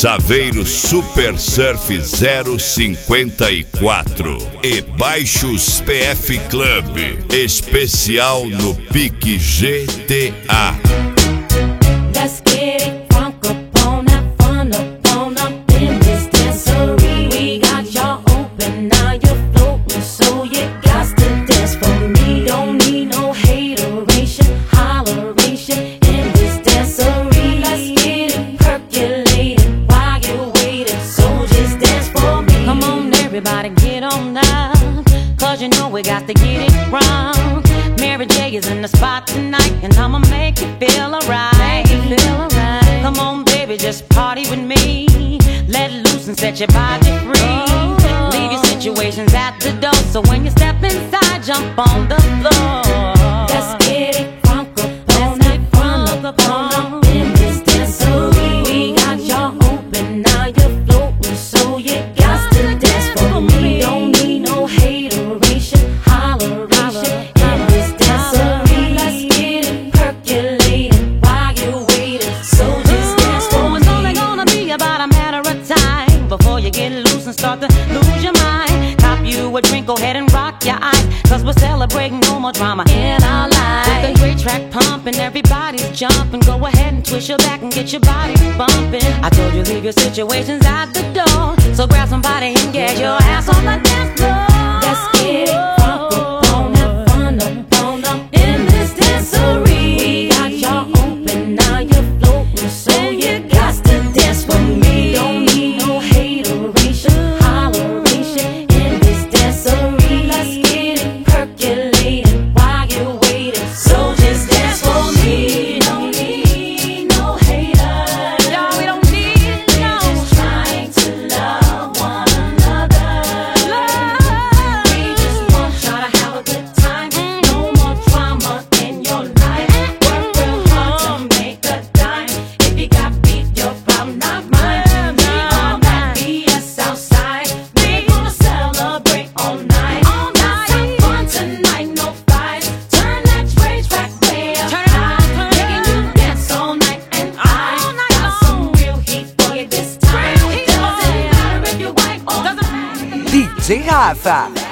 Saveiro Super Surf 054 e Baixos PF Club, especial no Pique GTA. Let's get it crunk up on that fun up in this dancery. We got y'all open, now you're floating, so you got to dance for me. Don't need no hateration, holleration in this dancery. Let's get it percolated while you're waiting, so just dance for me. Come on everybody, get on up, cause you know we got to get it wrong. Mary J is in the spot tonight, and I'ma make you feel alright. Come on, baby, just party with me. Let loose and set your body free. Leave your situations at the door, so when you step inside, jump on the floor. Let's get it crunk up on in this dancery. We got y'all open, now you're floating, so you got to dance for me. Don't need no hateration, holleration in this dancery. Let's get it percolating while you're waiting, so just dance for me. It's only gonna be about a matter of time before you get loose and start to lose your mind. Cop you a drink, go ahead and rock your eyes, cause we're celebrating no more drama in our lives. With a great track pumping, everybody's jumping. Go ahead and twist your back and get your body bumping. I told you leave your situations at the door, so grab somebody and get your ass on the dance floor. Let's get it crunk up on that fun up in this dancery. We got y'all open, now you're floating, so you got to dance for me. Don't need no hateration, holleration in this dancery. Let's get it percolating while you're waiting, so just dance for me. Don't need no haters, no, we don't need no. We're just trying to love one another. We just want y'all to have a good time. No more drama in your life. Work real hard to make a dime. If you got beef, your problem, not mine. We all got BS outside. We gonna celebrate all night. Let's have fun tonight, no fights. Turn that train track way up high, making you dance all night. And I got some real heat for you this time. Doesn't matter if you're white or black. DJ Rafa.